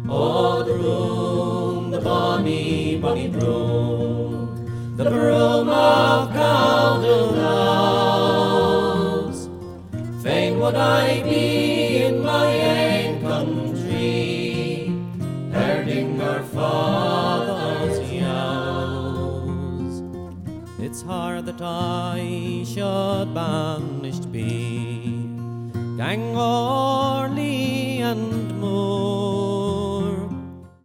Oh, the broom, the bonny, bonny broom, the broom of Cowdenhouse. Fain would I be in my ain country, herding our father's yows. It's hard that I should banished be, gang Orly and